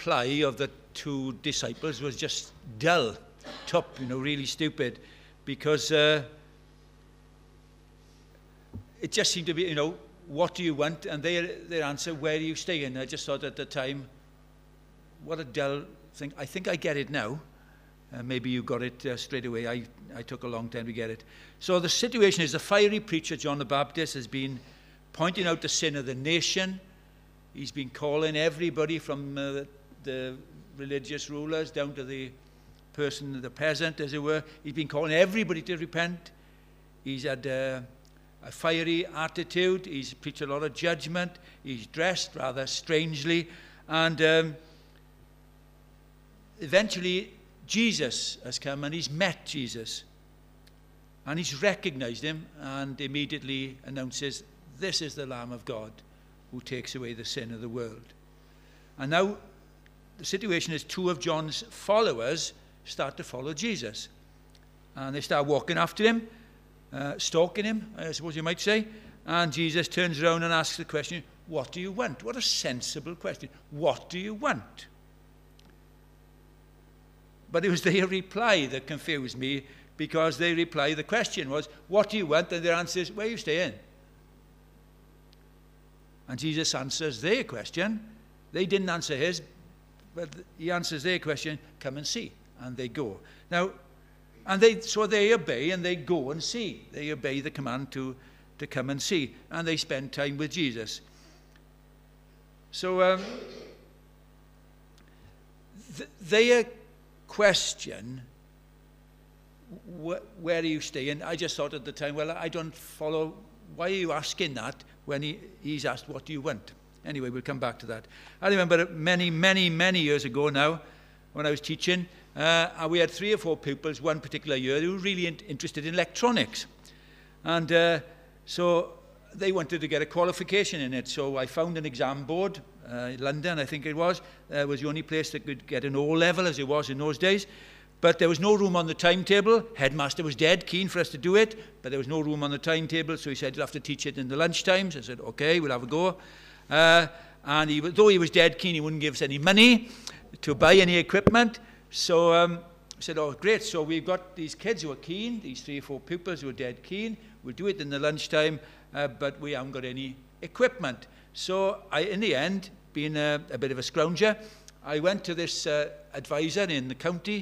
reply of the two disciples was just dull, top, really stupid, because it just seemed to be, what do you want? And their answer, where are you staying? I just thought at the time, what a dull thing. I think I get it now. Maybe you got it straight away. I took a long time to get it. So the situation is, the fiery preacher John the Baptist has been pointing out the sin of the nation. He's been calling everybody from the religious rulers down to the person, the peasant, as it were. He's been calling everybody to repent. He's had a fiery attitude. He's preached a lot of judgment. He's dressed rather strangely. And eventually, Jesus has come, and he's met Jesus. And he's recognized him and immediately announces, this is the Lamb of God who takes away the sin of the world. And now the situation is, two of John's followers start to follow Jesus. And they start walking after him, stalking him, I suppose you might say. And Jesus turns around and asks the question, what do you want? What a sensible question. What do you want? But it was their reply that confused me, because their reply, the question was, what do you want? And their answer is, where are you staying? And Jesus answers their question. They didn't answer his, but he answers their question, come and see. And they go. Now, so they obey, and they go and see. They obey the command to come and see. And they spend time with Jesus. So their question, where are you staying? I just thought at the time, well, I don't follow. Why are you asking that when he's asked, what do you want? Anyway, we'll come back to that. I remember many, many, many years ago now, when I was teaching, we had 3 or 4 pupils one particular year who were really interested in electronics. And so they wanted to get a qualification in it. So I found an exam board, London, I think it was. Was the only place that could get an O-level, as it was in those days. But there was no room on the timetable. Headmaster was dead keen for us to do it, but there was no room on the timetable, so he said, you'll have to teach it in the lunch times. I said, okay, we'll have a go. And though he was dead keen, he wouldn't give us any money to buy any equipment. So I said, oh, great, so we've got these kids who are keen, these 3 or 4 pupils who are dead keen. We'll do it in the lunchtime, but we haven't got any equipment. So in the end, being a bit of a scrounger, I went to this advisor in the county,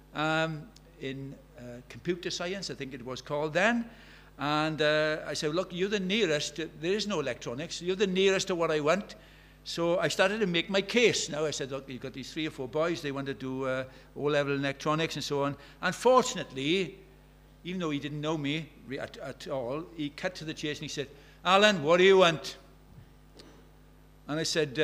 in computer science, I think it was called then. And I said, look, you're the nearest. There is no electronics. You're the nearest to what I want. So I started to make my case. Now I said, look, you've got these 3 or 4 boys. They want to do O-level in electronics and so on. Unfortunately, even though he didn't know me at all, he cut to the chase and he said, Alan, what do you want? And I said,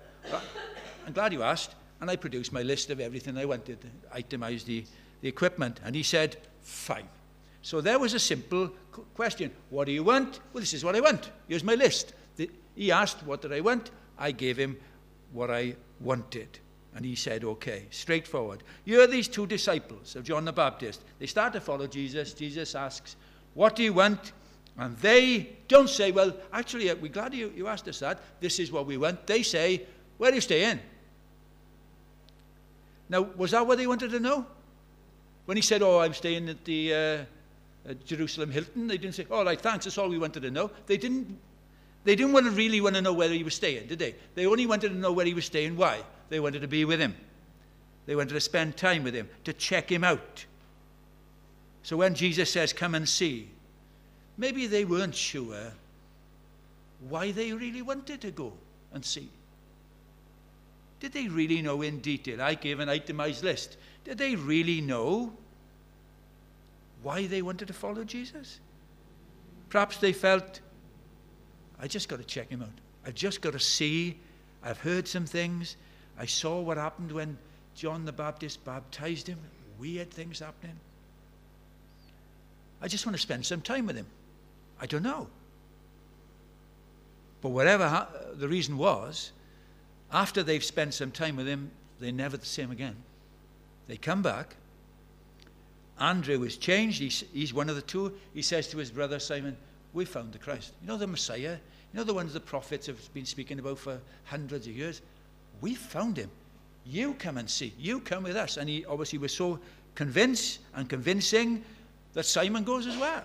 I'm glad you asked. And I produced my list of everything I wanted, itemized the equipment. And he said, fine. So there was a simple question. What do you want? Well, this is what I want. Here's my list. He asked, what did I want? I gave him what I wanted. And he said, okay, straightforward. Here are these 2 disciples of John the Baptist. They start to follow Jesus. Jesus asks, what do you want? And they don't say, well, actually, we're glad you asked us that. This is what we want. They say, where are you staying? Now, was that what they wanted to know? When he said, oh, I'm staying at the Jerusalem Hilton, they didn't say, all right, thanks, that's all we wanted to know. They didn't really want to know where he was staying, did they? They only wanted to know where he was staying. Why? They wanted to be with him. They wanted to spend time with him, to check him out. So when Jesus says, come and see, maybe they weren't sure why they really wanted to go and see. Did they really know in detail? I gave an itemized list. Did they really know why they wanted to follow Jesus? Perhaps they felt, I just got to check him out. I've just got to see. I've heard some things. I saw what happened when John the Baptist baptized him. Weird things happening. I just want to spend some time with him. I don't know. But whatever the reason was, after they've spent some time with him, they're never the same again. They come back. Andrew is changed. He's one of the 2. He says to his brother Simon, we found the Christ. You know, the Messiah? You know, the ones the prophets have been speaking about for hundreds of years? We found him. You come and see. You come with us. And he obviously was so convinced and convincing that Simon goes as well.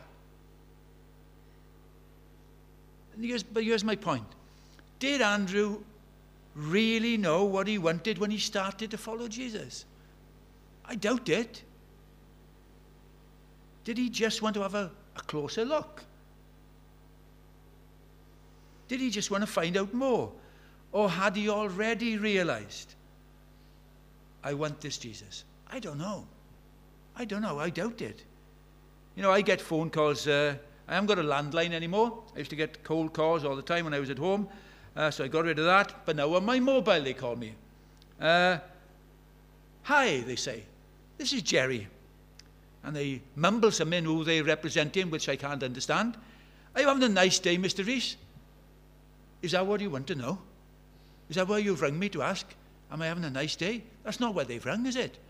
But here's my point. Did Andrew really know what he wanted when he started to follow Jesus? I doubt it. Did he just want to have a closer look? Did he just want to find out more? Or had he already realized, I want this Jesus? I don't know. I doubt it. You know, I get phone calls. I haven't got a landline anymore. I used to get cold calls all the time when I was at home. So I got rid of that. But now on my mobile they call me. Hi, they say. This is Jerry. And they mumble something who they represent him, which I can't understand. Are you having a nice day, Mr. Rees? Is that what you want to know? Is that why you've rung me to ask? Am I having a nice day? That's not why they've rung, is it?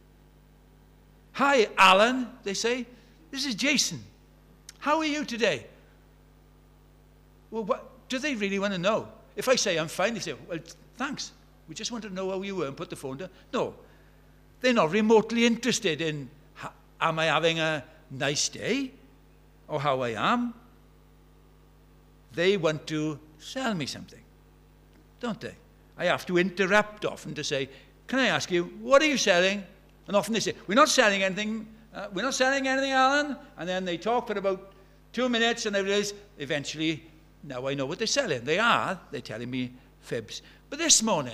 Hi, Alan, they say. This is Jason. How are you today? Well, what do they really want to know? If I say I'm fine, they say, well, thanks. We just want to know how you were and put the phone down. No, they're not remotely interested in am I having a nice day or how I am. They want to sell me something, don't they? I have to interrupt often to say, can I ask you, what are you selling? And often they say, we're not selling anything, Alan. And then they talk for about 2 minutes and I realize, eventually, now I know what they're selling. They're telling me fibs. But this morning,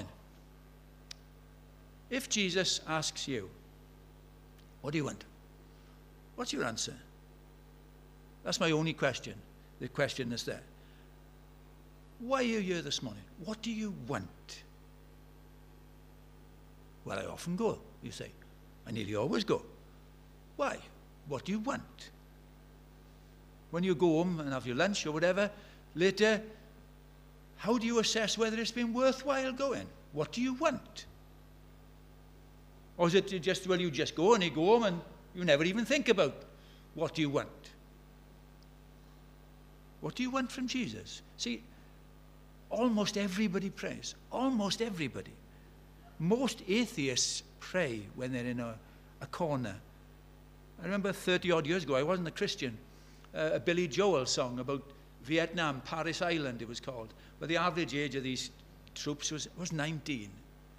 if Jesus asks you, what do you want? What's your answer? That's my only question, the question that's there. Why are you here this morning? What do you want? Well, I often go, you say. I nearly always go. Why? What do you want? When you go home and have your lunch or whatever, later, how do you assess whether it's been worthwhile going? What do you want? Or is it just, well, you just go and you go home and you never even think about what do you want? What do you want from Jesus? See, almost everybody prays. Almost everybody. Most atheists pray when they're in a corner. I remember 30-odd years ago, I wasn't a Christian, a Billy Joel song about Vietnam, Paris Island it was called, but the average age of these troops was 19.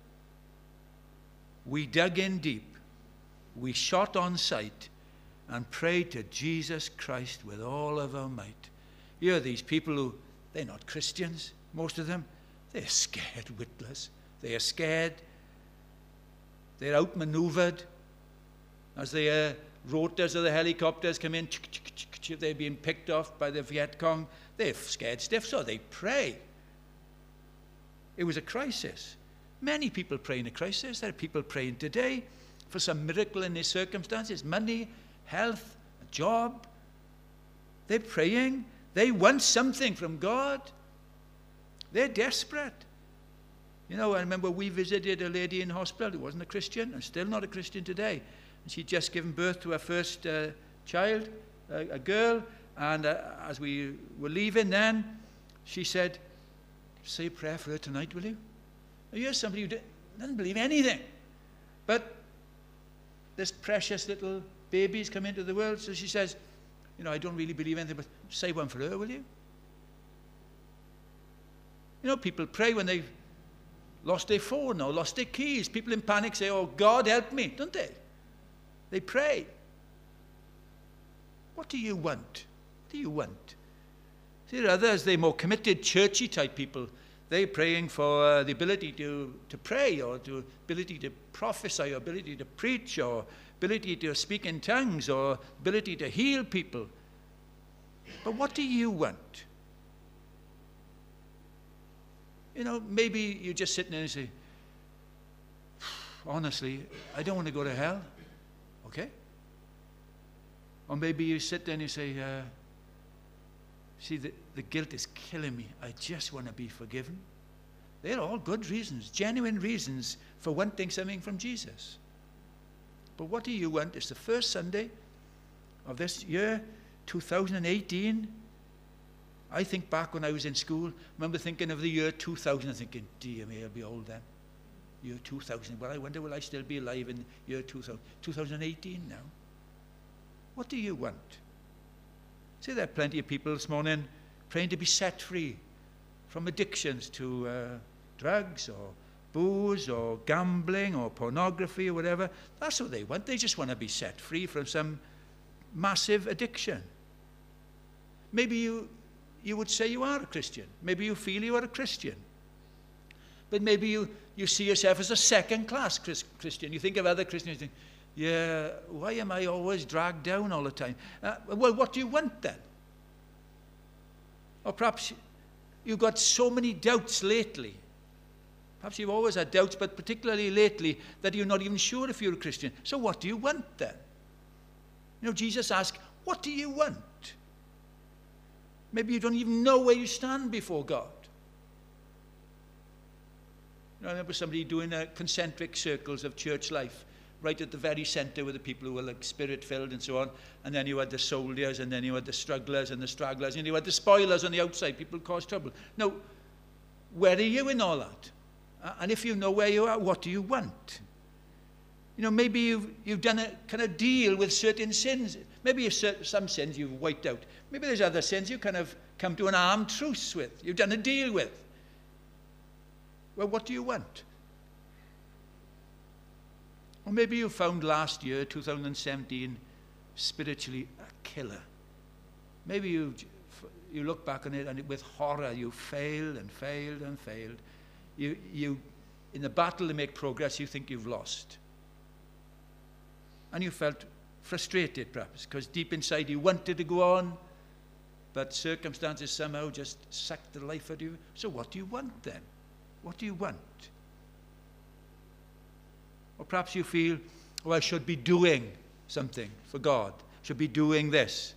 We dug in deep, we shot on sight, and prayed to Jesus Christ with all of our might. Here are these people who, they're not Christians, most of them. They're scared witless. They are scared. They're outmaneuvered. As the rotors of the helicopters come in, they're being picked off by the Viet Cong. They're scared stiff, so they pray. It was a crisis. Many people pray in a crisis. There are people praying today for some miracle in their circumstances, money, health, a job. They're praying. They want something from God. They're desperate. You know, I remember we visited a lady in hospital who wasn't a Christian and still not a Christian today. And she'd just given birth to her first child, a girl. And as we were leaving then, she said, say a prayer for her tonight, will you? Now, here's somebody who doesn't believe anything. But this precious little baby's come into the world. So she says, you know, I don't really believe anything, but say one for her, will you? You know, people pray when they've lost their phone or lost their keys. People in panic say, oh, God, help me, don't they? They pray. What do you want? What do you want? See, there are others, they're more committed, churchy type people. They're praying for the ability to pray or the ability to prophesy or ability to preach or ability to speak in tongues or ability to heal people. But what do you want? You know, maybe you're just sitting there and say, honestly, I don't want to go to hell. Okay? Or maybe you sit there and you say, see, the guilt is killing me. I just want to be forgiven. They're all good reasons, genuine reasons for wanting something from Jesus. But what do you want? It's the first Sunday of this year, 2018. I think back when I was in school, I remember thinking of the year 2000 and thinking, dear me, I'll be old then. year 2000. Well, I wonder, will I still be alive in year 2000? 2018 now. What do you want? See, there are plenty of people this morning praying to be set free from addictions to drugs or booze or gambling or pornography or whatever. That's what they want. They just want to be set free from some massive addiction. Maybe you would say you are a Christian. Maybe you feel you are a Christian. But maybe you see yourself as a second-class Christian. You think of other Christians, you think, yeah, why am I always dragged down all the time? Well, what do you want then? Or perhaps you've got so many doubts lately. Perhaps you've always had doubts, but particularly lately, that you're not even sure if you're a Christian. So what do you want then? You know, Jesus asked, what do you want? Maybe you don't even know where you stand before God. You know, I remember somebody doing concentric circles of church life, right at the very center were the people who were like spirit-filled and so on, and then you had the soldiers, and then you had the strugglers and the stragglers, and you had the spoilers on the outside, people who caused trouble. Now, where are you in all that? And if you know where you are, what do you want? You know, maybe you've done a kind of deal with certain sins. Maybe some sins you've wiped out. Maybe there's other sins you kind of come to an armed truce with. You've done a deal with. Well, what do you want? Or maybe you found last year, 2017, spiritually a killer. Maybe you look back on it and with horror you failed and failed and failed. You in the battle to make progress, you think you've lost. And you felt frustrated perhaps, because deep inside you wanted to go on, but circumstances somehow just sucked the life out of you. So what do you want then? What do you want? Or perhaps you feel, oh, I should be doing something for God. Should be doing this.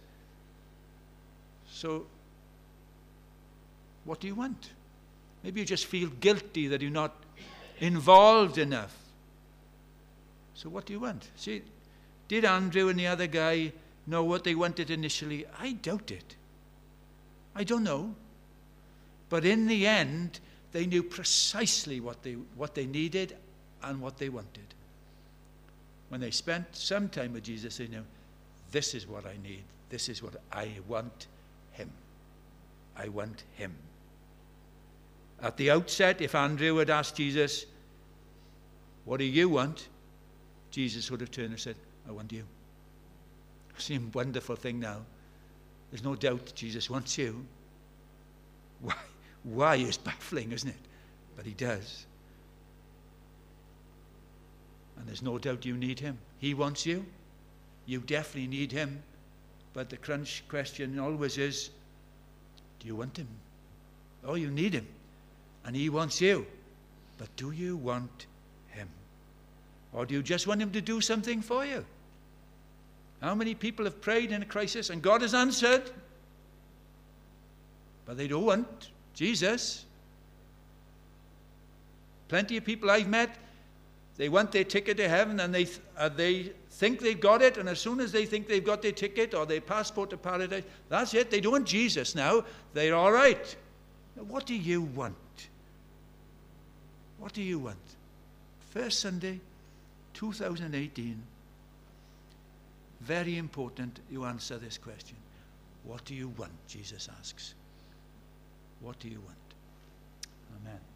So what do you want? Maybe you just feel guilty that you're not involved enough. So what do you want? See, did Andrew and the other guy know what they wanted initially? I doubt it. I don't know. But in the end, they knew precisely what they needed and what they wanted. When they spent some time with Jesus, they knew, this is what I need. This is what I want him. I want him. At the outset, if Andrew had asked Jesus, what do you want? Jesus would have turned and said, I want you. See a wonderful thing now. There's no doubt Jesus wants you. Why is baffling, isn't it? But he does. And there's no doubt you need him. He wants you. You definitely need him. But the crunch question always is, do you want him? Oh, you need him. And he wants you. But do you want him? Or do you just want him to do something for you? How many people have prayed in a crisis and God has answered? But they don't want Jesus. Plenty of people I've met, they want their ticket to heaven and they think they've got it, and as soon as they think they've got their ticket or their passport to paradise, that's it. They don't want Jesus now. They're all right. Now, what do you want? What do you want? First Sunday, 2018. Very important you answer this question. What do you want? Jesus asks. What do you want? Amen.